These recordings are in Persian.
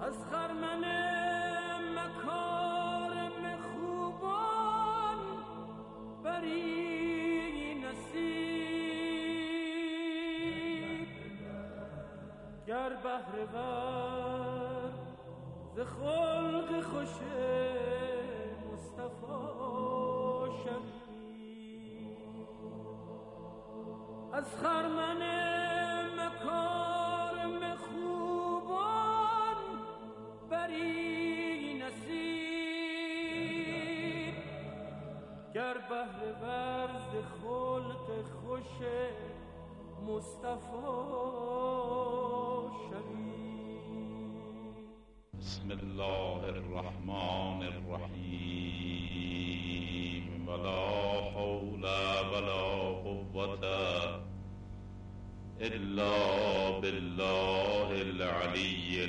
از خرمن مکارم خوبان بری نصیب، گر بهره ور ز خلق خوش مصطفی شوی. از خرمن مکارم خوبان بری نصیب، گر بهره ور ز خلق خوش مصطفی شوی. بسم الله الرحمن الرحیم ولا حول ولا قوة الا بالله العلی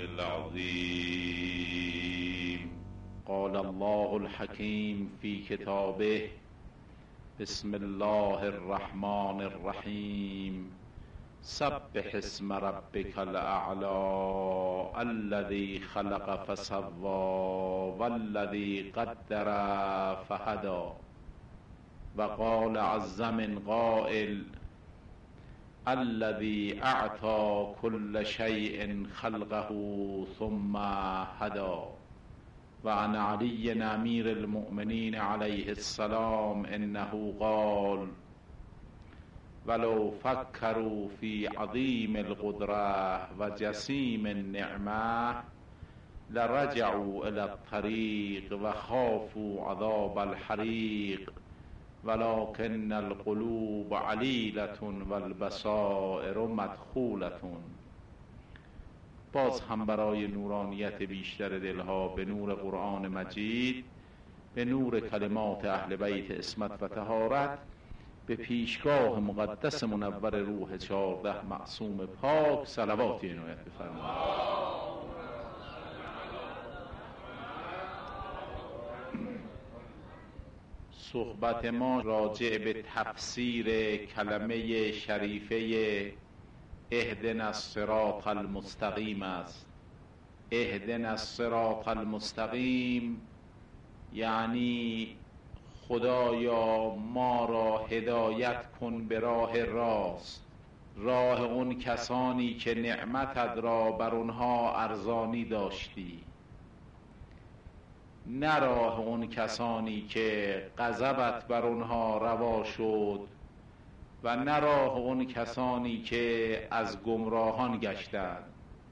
العظیم. قال الله الحکیم فی کتابه بسم الله الرحمن الرحیم سبح اسم ربک الاعلی الذی خلق فسوی والذی قدر فهدی. و قال عز من قائل الذی اعطى كل شیء خلقه ثم هدی. و عن علی امیر المؤمنین علیه السلام انه قال ولو فکروا فی عظیم القدرة و جسیم النعمة لرجعوا الى الطریق و خافوا عذاب الحریق ولكن القلوب علیلة و البصائر مدخولة. باز هم برای نورانیت بیشتر دلها به نور قرآن مجید، به نور کلمات اهل بیت عصمت و طهارت، به پیشگاه مقدس منور روح 14 معصوم پاک صلوات عنایت بفرمایید. صحبت ما راجع به تفسیر کلمه شریفه اهدنا الصراط المستقیم است. اهدنا الصراط المستقیم یعنی خدایا ما را هدایت کن به راه راست، راه اون کسانی که نعمتت را بر اونها ارزانی داشتی، نه راه اون کسانی که غضبت بر اونها روا شد و نه راه اون کسانی که از گمراهان گشتند.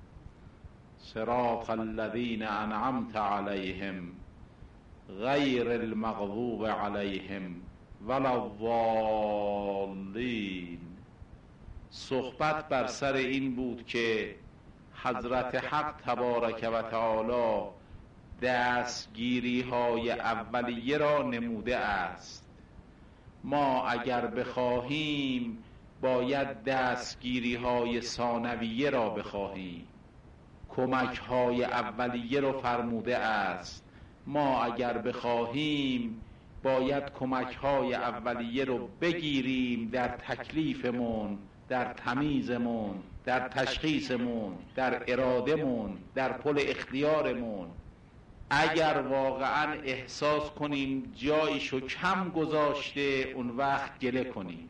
صراط الذین انعمت علیهم غیر المغضوب علیهم ولا الضالین. صحبت بر سر این بود که حضرت حق تبارک و تعالی دستگیری های اولیه را نموده است. ما اگر بخواهیم باید دستگیری های ثانویه را بخواهیم. کمک های اولیه را فرموده است. ما اگر بخواهیم باید کمک های اولیه رو بگیریم در تکلیفمون، در تمیزمون، در تشخیصمون، در ارادمون، در پل اختیارمون. اگر واقعا احساس کنیم جایشو کم گذاشته، اون وقت گله کنیم.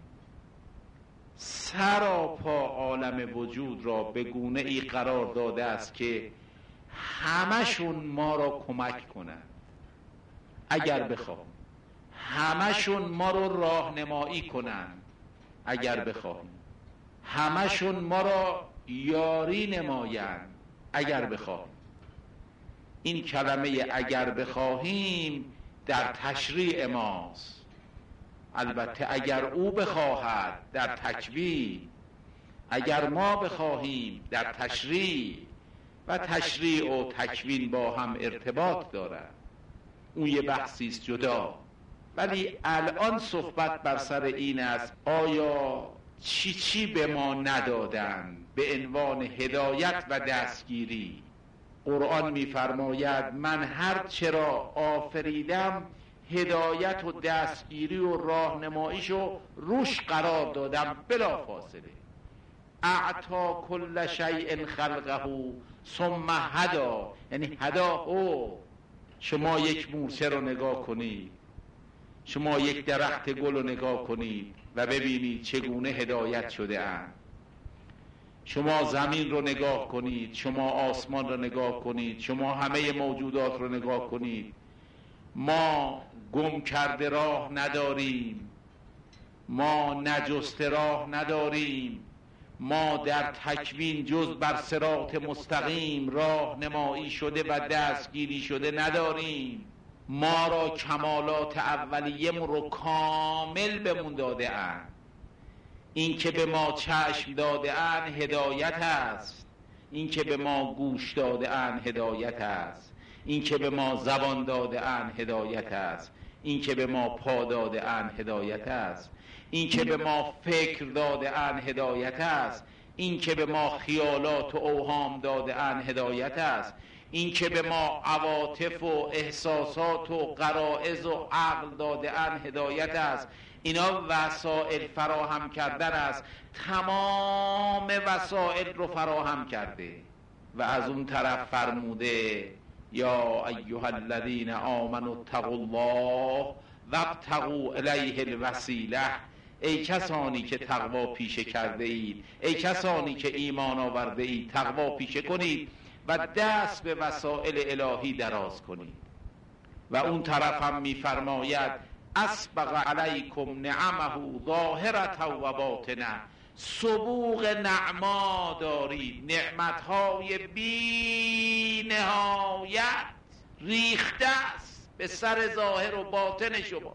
سراپا عالم وجود را به گونه ای قرار داده است که همشون ما را کمک کنند اگر بخواهم، همشون ما را راهنمایی کنند اگر بخواهیم، همشون ما را یاری نمایند اگر بخواهیم. این کلمه اگر بخواهیم در تشریع ماست. البته اگر او بخواهد در تکوین، اگر ما بخواهیم در تشریع. و تشریع و تکوین با هم ارتباط دارد، اون یه بحثی است جدا. ولی الان صحبت بر سر این است آیا چی به ما ندادن به عنوان هدایت و دستگیری. قرآن می‌فرماید من هر چرا آفریدم هدایت و دستگیری و راهنماییشو روش قرار دادم بلا فاصله. اعطا کل شیء خلقه ثم هدا، یعنی هداه. شما یک مورچه رو نگاه کنید، شما یک درخت گل رو نگاه کنید و ببینید چگونه هدایت شده اند. شما زمین رو نگاه کنید، شما آسمان رو نگاه کنید، شما همه موجودات رو نگاه کنید. ما گم کرده راه نداریم، ما نجسته راه نداریم، ما در تکوین جز بر صراط مستقیم راه نمایی شده و دستگیری شده نداریم. ما را کمالات اولیه رو کامل بمون داده اند. این که به ما چشم داده اند هدایت است، این که به ما گوش داده اند هدایت است، این که به ما زبان داده اند هدایت است، این که به ما پا داده اند هدایت است، این که به ما فکر داده اند هدایت است، این که به ما خیالات و اوهام داده اند هدایت است، این که به ما عواطف و احساسات و غرایز و عقل داده اند هدایت است. اینا وسائل فراهم کردن است، تمام وسائل رو فراهم کرده و از اون طرف فرموده یا ایها الذین آمنوا اتقوا الله وابتغوا الیه الوسیله. ای کسانی که تقوا پیشه کرده اید، ای کسانی که ایمان آورده اید، تقوا پیشه کنید و دست به وسائل الهی دراز کنید. و اون طرف هم میفرماید اسبغ علیکم نعمه ظاهرة و باطنه. سبوغ نعما دارید، نعمتهای بی نهایت ریخته است به سر ظاهر و باطن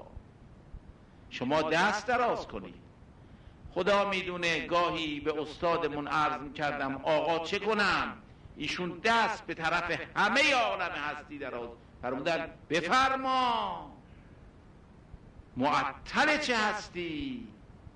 شما دست دراز کنید. خدا میدونه گاهی به استادمون عرض کردم آقا چه کنم؟ ایشون دست به طرف همه عالم هستی دراز فرمودن بفرما، معطل چه هستی؟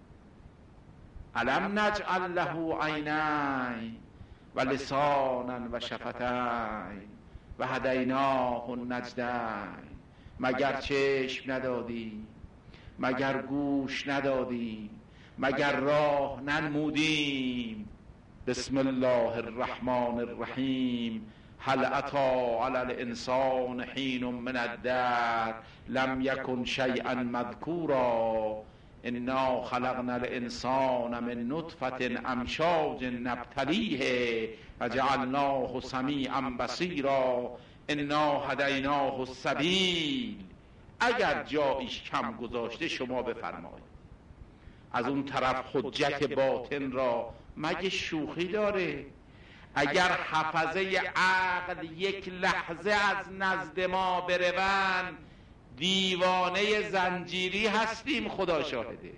الم نجعل له عینین و لسانا و شفتین و هدیناه النجدین. مگر چشم ندادی؟ مگر گوش ندادیم؟ مگر راه ننمودیم؟ بسم الله الرحمن الرحیم. هل اتی علی الانسان حین من الدهر لم یکن شیئا مذکورا انا خلقنا الانسان من نطفة امشاج نبتلیه فجعلناه سمیعا بصیرا انا هدیناه السبیل. اگر جایش کم گذاشته شما بفرمایید. از اون طرف حجت باطن را مگه شوخی داره؟ اگر حفظه عقل یک لحظه از نزد ما بروند دیوانه زنجیری هستیم، خدا شاهده.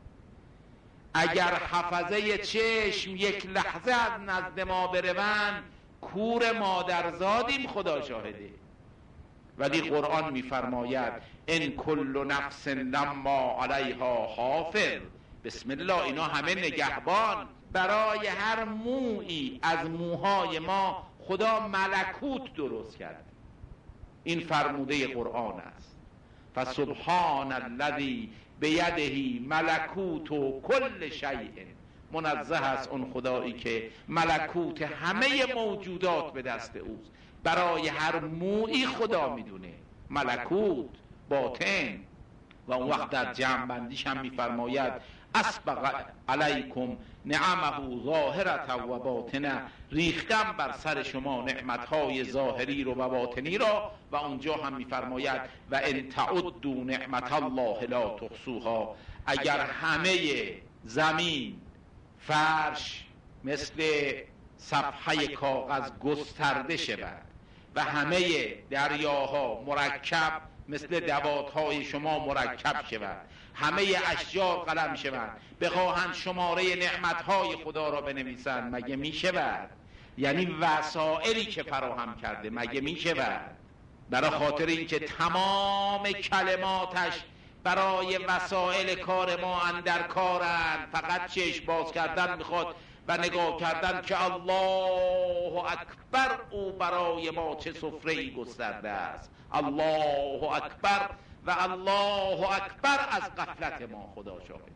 اگر حفظه چشم یک لحظه از نزد ما بروند کور مادرزادیم، خدا شاهده. ولی قرآن میفرماید ان کل نفس لما علیها حافظ. بسم الله، اینا همه نگهبان. برای هر مویی از موهای ما خدا ملکوت درست کرد. این فرموده قرآن است. فسبحان الذی بیده ملکوت کل شیء. منزه است اون خدایی که ملکوت همه موجودات به دست اوست. برای هر مویی خدا میدونه ملکوت باطن. و اون وقت در جمع بندیش هم میفرماید اسبغ علیکم نعمه ظاهرة و باطنه. ریختم بر سر شما نعمتهای ظاهری رو و باطنی را. و اونجا هم میفرماید و ان تعدوا نعمت الله لا تحصوها. اگر همه زمین فرش مثل صفحه کاغذ گسترده شود و همه دریاها مرکب مثل دواتهای شما مرکب شود، همه اشجار قلم شود، بخواهند شماره نعمتهای خدا را بنویسند، مگه می شود؟ یعنی وسائلی که فراهم کرده مگه می شود؟ برای خاطر اینکه تمام کلماتش برای وسائل کار ما اندر کارند. فقط چشم باز کردن میخواد و نگاه کردن که الله اکبر، او برای ما چه سفره‌ای گسترده است. الله اکبر و الله اکبر از غفلت ما، خدا شاهد.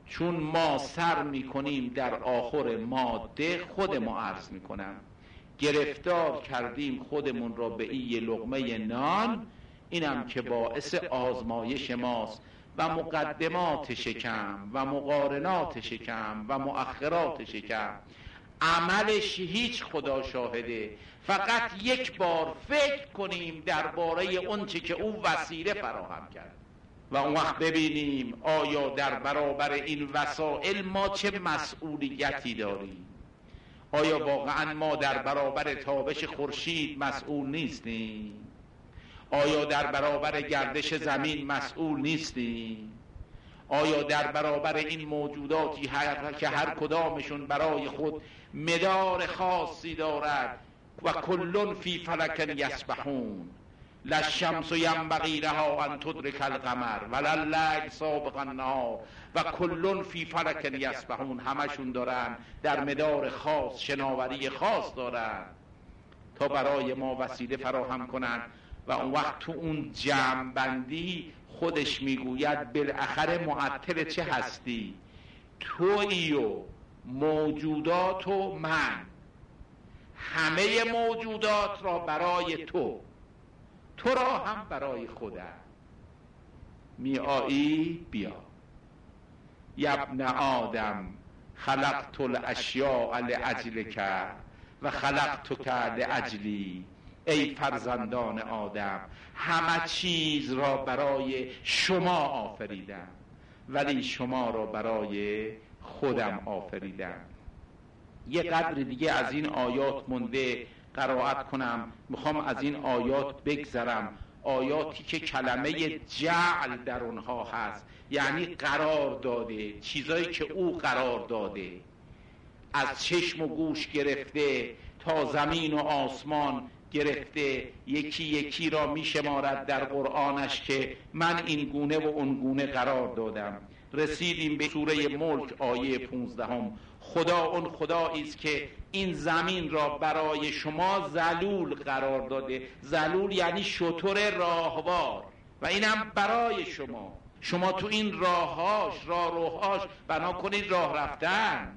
چون ما سر میکنیم در آخر ماده، خود ما عرض میکنم گرفتار کردیم خودمون را به این لقمه نان، اینم که باعث آزمایش ماست و مقدمات شکم و مقارنات شکم و مؤخرات شکم. عملش هیچ خدا شاهده، فقط یک بار فکر کنیم درباره اون چه که او وسیله فراهم کرد و اون وقت ببینیم آیا در برابر این وسائل ما چه مسئولیتی داریم. آیا واقعا ما در برابر تابش خورشید مسئول نیستیم؟ آیا در برابر گردش زمین مسئول نیستیم؟ آیا در برابر این موجوداتی که هر کدامشون برای خود مدار خاصی دارد و کلون فی فلک یسبحون، لا الشمس ینبغی لها ان تدرک القمر ولا اللیل سابق النهار و کلون فی فلک یسبحون، همشون دارن در مدار خاص شناوری خاص دارن تا برای ما وسیله فراهم کنن. و اون وقت تو اون جمع بندی خودش میگوید بالاخره معطل چه هستی؟ تویی و موجودات و من، همه موجودات را برای تو را هم برای خودم. می آیی؟ بیا. یبن آدم خلقت الاشیاء لاجلک و خلقتک لاجلی، ای فرزندان آدم همه چیز را برای شما آفریدم ولی شما را برای خودم آفریدم. یه قدر دیگه از این آیات مونده قرائت کنم، میخوام از این آیات بگذرم، آیاتی که کلمه جعل در اونها هست، یعنی قرار داده، چیزایی که او قرار داده، از چشم و گوش گرفته تا زمین و آسمان گرفته، یکی یکی را میشمارد در قرآنش که من این گونه و اون گونه قرار دادم. رسیدیم به سوره ملک آیه 15. خدا اون خدایی است که این زمین را برای شما ذلول قرار داده. ذلول یعنی شتر راهوار و اینم برای شما تو این راهروهاش بنا کنید راه رفتن.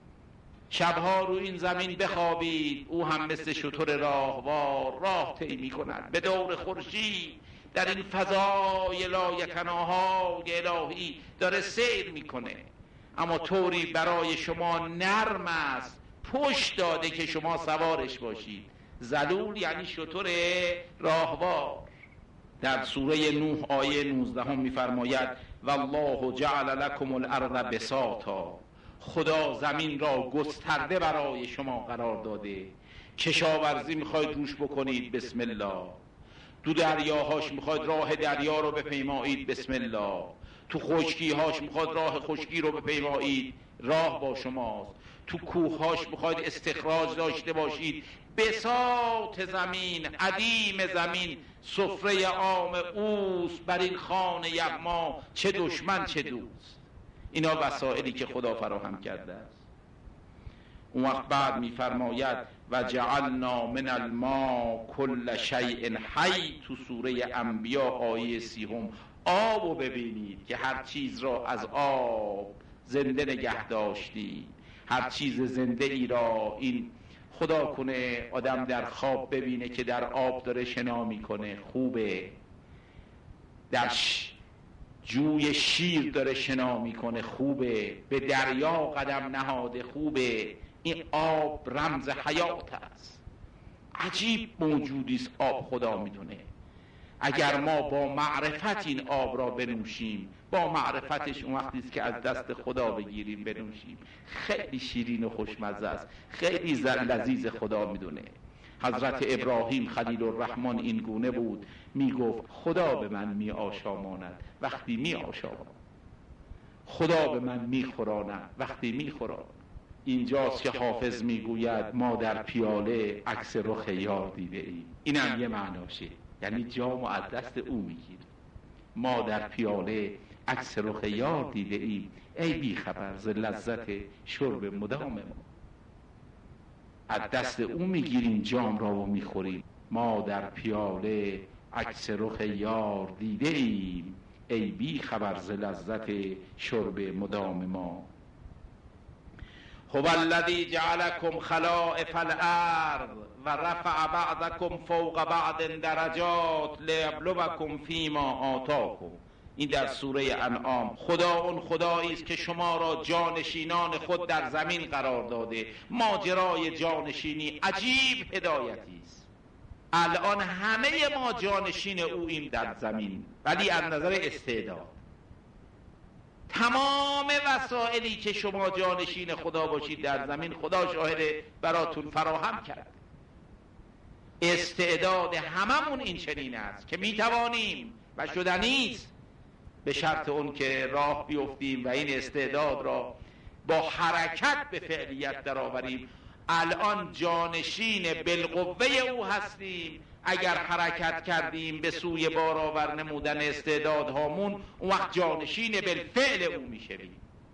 شبها رو این زمین بخوابید، او هم مثل شتر راهوار راه طی می‌کند به دور خورشید، در این فضای لایتناهای الهی داره سیر میکنه، اما طوری برای شما نرم است، پشت داده که شما سوارش باشید. ذلول یعنی شتر راهوار. در سوره نوح آیه 19 میفرماید والله جعل لكم الارض بساطا، خدا زمین را گسترده برای شما قرار داده. کشاورزی میخواید روش بکنید، بسم الله. تو دریاهاش میخواید راه دریا رو بپیمایید، بسم الله. تو خشکیهاش میخواید راه خشکی رو بپیمایید، راه با شماست. تو کوههاش میخواید استخراج داشته باشید، بساط زمین، عدیم زمین سفره عام اوست، بر این خانه یغما چه دشمن چه دوست. اینا وسائلی که خدا فراهم کرده است. اون وقت بعد میفرماید و جعلنا من الماء کل شیء حی، تو سوره انبیاء آیه 30. آبو ببینید که هر چیز را از آب زنده نگه داشتیم. هر چیز زنده ای را، این خدا کنه آدم در خواب ببینه که در آب داره شنا میکنه، خوبه. در جوی شیر داره شنا میکنه، خوبه. به دریا قدم نهاده، خوبه. این آب رمز حیات است. عجیب موجودی است آب، خدا میدونه. اگر ما با معرفت این آب را بنوشیم، با معرفتش اون وقتی است که از دست خدا بگیریم بنوشیم، خیلی شیرین و خوشمزه است، خیلی لذیذ. خدا میدونه. حضرت ابراهیم خلیل الرحمن این گونه بود، میگفت خدا به من می آشاماند وقتی می آشاماند، خدا به من می خوراند وقتی می خوراند. اینجاست که حافظ میگوید ما در پیاله عکس رخ یار دیده ایم. اینم یه معناشه، یعنی جام از دست او میگیره. ما در پیاله عکس رخ یار دیده ایم، ای بی خبر ز لذت شرب مدام ما. از دست او میگیریم جام را و میخوریم. ما در پیاله عکس رخ یار دیده ایم، ای بی خبر ز لذت شرب مدام ما. هو الذی جعلکم خلائف الارض و رفع بعضکم فوق بعض درجات لیبلوکم فیما آتاکم. این در سوره انعام. خدا اون خدایی است که شما را جانشینان خود در زمین قرار داده. ماجرای جانشینی عجیب هدایتی است. الان همه ما جانشین اوییم در زمین، ولی از نظر استعداد تمام وسائلی که شما جانشین خدا باشید در زمین خدا شاهده براتون فراهم کرد. استعداد هممون این چنین است که میتوانیم و شدنی است، به شرط اون که راه بیفتیم و این استعداد را با حرکت به فعلیت درآوریم. الان جانشین بالقوه او هستیم. اگر حرکت کردیم به سوی بارآور نمودن استعدادهامون، اون وقت جانشین بالفعل او میشویم.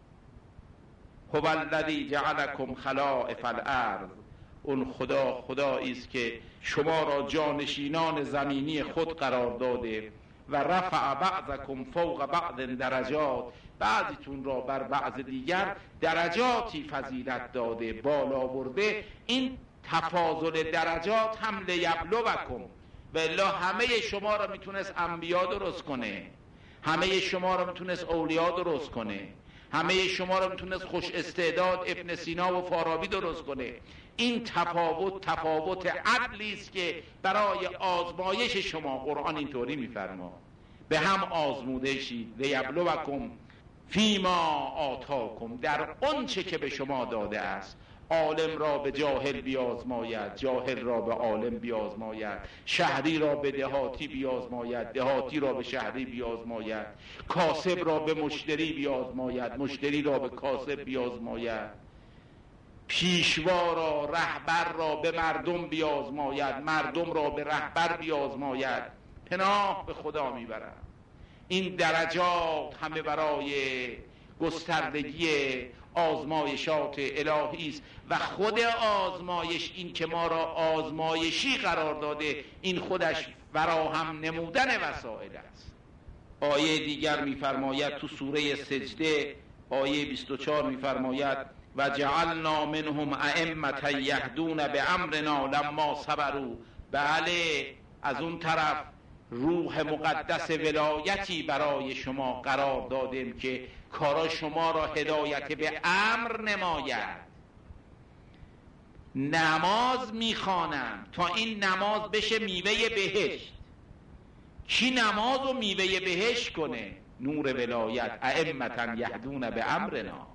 هو الذی جعلکم خلائف الارض. اون خدا خدایی است که شما را جانشینان زمینی خود قرار داده. و رفع بعضکم فوق بعض درجات. بعضیتون را بر بعض دیگر درجاتی فضیلت داده، بالا برده. این تفاضل درجات هم لیبلوکم. و الا همه شما را میتونست انبیا درست کنه، همه شما را میتونست اولیا درست کنه، همه شما را میتونست خوش استعداد ابن سینا و فارابی درست کنه. این تفاوت عدلی است که برای آزمایش شما قرآن اینطوری میفرما به هم آزموده شید. لیبلوکم فیما آتاکم. در آنچه که به شما داده است. عالم را به جاهل بیازماید، جاهل را به عالم بیازماید، شهری را به دهاتی بیازماید، دهاتی را به شهری بیازماید، کاسب را به مشتری بیازماید، مشتری را به کاسب بیازماید، پیشوا را رهبر را به مردم بیازماید، مردم را به رهبر بیازماید. پناه به خدا میبرم. این درجات همه برای گستردگی آزمایشات الهی است و خود آزمایش، این که ما را آزمایشی قرار داده، این خودش فراهم نمودن وسائل است. آیه دیگر میفرماید تو سوره سجده آیه 24 میفرماید و جعلنا منهم ائمة یهدون بامرنا لما صبروا. بله، از اون طرف روح مقدس ولایتی برای شما قرار دادیم که کارا شما را هدایت به امر نماید. نماز میخوانم تا این نماز بشه میوه بهشت. کی نماز و میوه بهشت کنه؟ نور ولایت. ائمة یهدون بامرنا.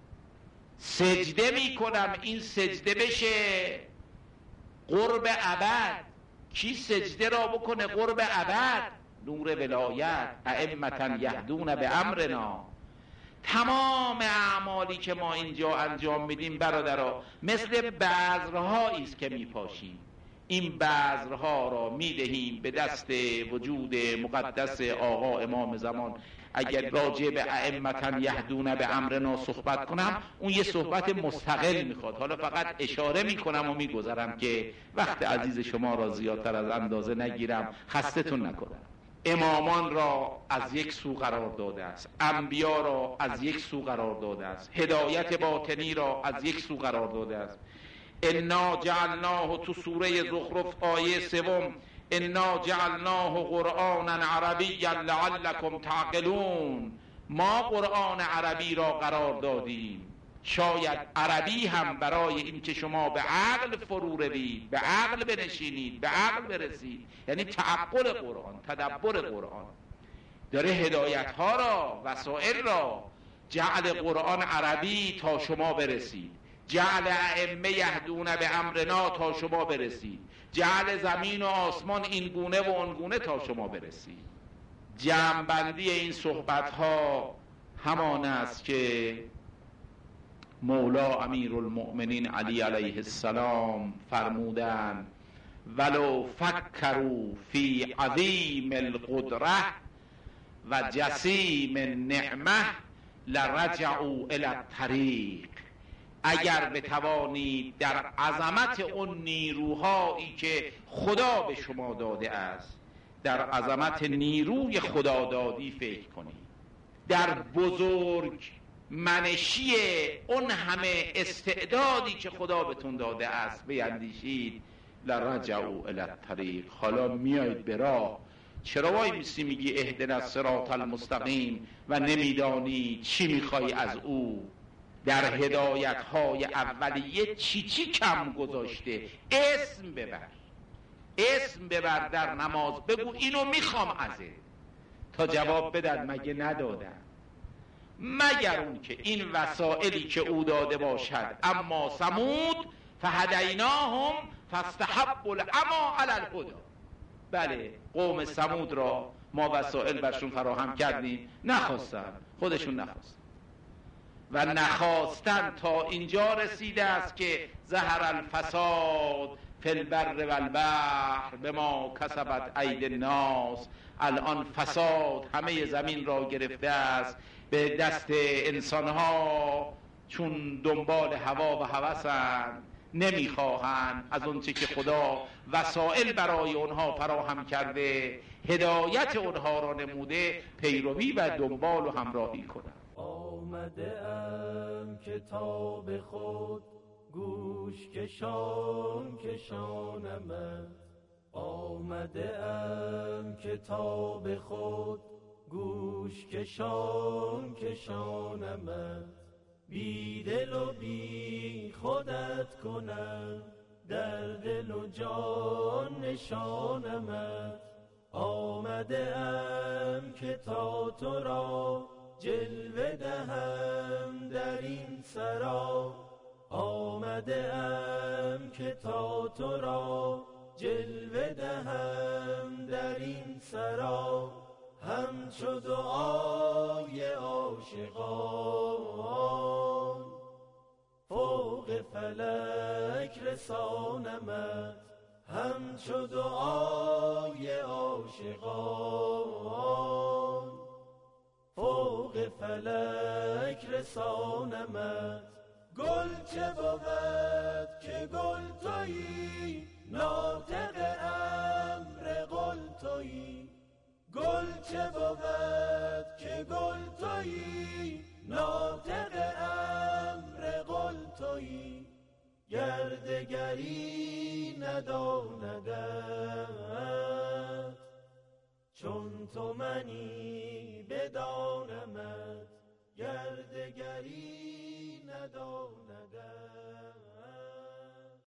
سجده میکنم، این سجده بشه قرب ابد. کی سجده را بکنه قرب ابد؟ نور ولایت. ائمة یهدون بامرنا. تمام اعمالی که ما اینجا انجام میدیم برادرها مثل بذرهایی است که میپاشیم. این بذرها را میدهیم به دست وجود مقدس آقا امام زمان. اگر راجع به ائمة یهدون بامرنا صحبت کنم، اون یه صحبت مستقل میخواد. حالا فقط اشاره میکنم و میگذرم که وقت عزیز شما را زیادتر از اندازه نگیرم، خستتون نکنم. امامان را از یک سو قرار داده است، انبیا را از یک سو قرار داده است، هدایت باطنی را از یک سو قرار داده است. انا جعلناه تو سوره زخرف آیه 3 انا جعلناه قرآنا عربیا لعلکم تعقلون. ما قرآن عربی را قرار دادیم، شاید عربی هم برای این که شما به عقل فرو روید، به عقل بنشینید، به عقل برسید. یعنی تعقل قرآن، تدبر قرآن داره هدایت ها را، وسائل را جعل قرآن عربی تا شما برسید، جعل ائمه یهدون بامرنا تا شما برسید، جعل زمین و آسمان این گونه و اون گونه تا شما برسید. جمع‌بندی این صحبت ها همان است که مولا امیرالمؤمنین علی علیه السلام فرمودند ولو فکروا فی عظیم القدره و جسیم النعمه لرجعوا الی الطریق. اگر بتوانید در عظمت اون نیروهایی که خدا به شما داده است، در عظمت نیروی خدادادی فکر کنید، در بزرگ منشی اون همه استعدادی که خدا بهتون داده است بیندیشید. لرجعوا الی الطریق، حالا میایید به راه. چرا وای میسی میگی اهدنا الصراط المستقیم و نمیدانی چی میخوای از او؟ در هدایت‌های اولیه چی کم گذاشته؟ اسم ببر در نماز، بگو اینو میخوام ازت، تا جواب بدن مگه ندادن؟ مگر اون که این وسائلی که او داده باشد. اما ثمود فهدیناهم فاستحبوا العمی علی الهدی، بله قوم ثمود را ما وسائل برشون فراهم کردیم، نخواستن، خودشون نخواستن و نخواستن تا اینجا رسیده است که ظهر الفساد فی البر و البحر بما کسبت ایدی الناس. الان فساد همه زمین را گرفته است به دست انسانها، چون دنبال هوا و هوسند، نمیخواهند از اون چه که خدا وسائل برای اونها فراهم کرده، هدایت اونها را نموده، پیروی و دنبال و همراهی کنند. آمده ام کتاب خود گوش کشانمت، آمده ام کتاب خود گوش کشانمت، بی دل و بی خودت کنم، در دل و جان نشانمت. آمده ام که تا تو را جلوه دهم در این سرا، آمده ام که تا تو را جلوه دهم در این سرا، همچو دعای عاشقان فوق فلک رسانمت، همچو دعای عاشقان فوق فلک رسانمت. گل چه بود که گل تویی، ناطق امر قل تویی، گل چه بود که گل تویی، ناطق امر قل تویی، گردگری نداندت چون تو منی بدانمت، گردگری نداندت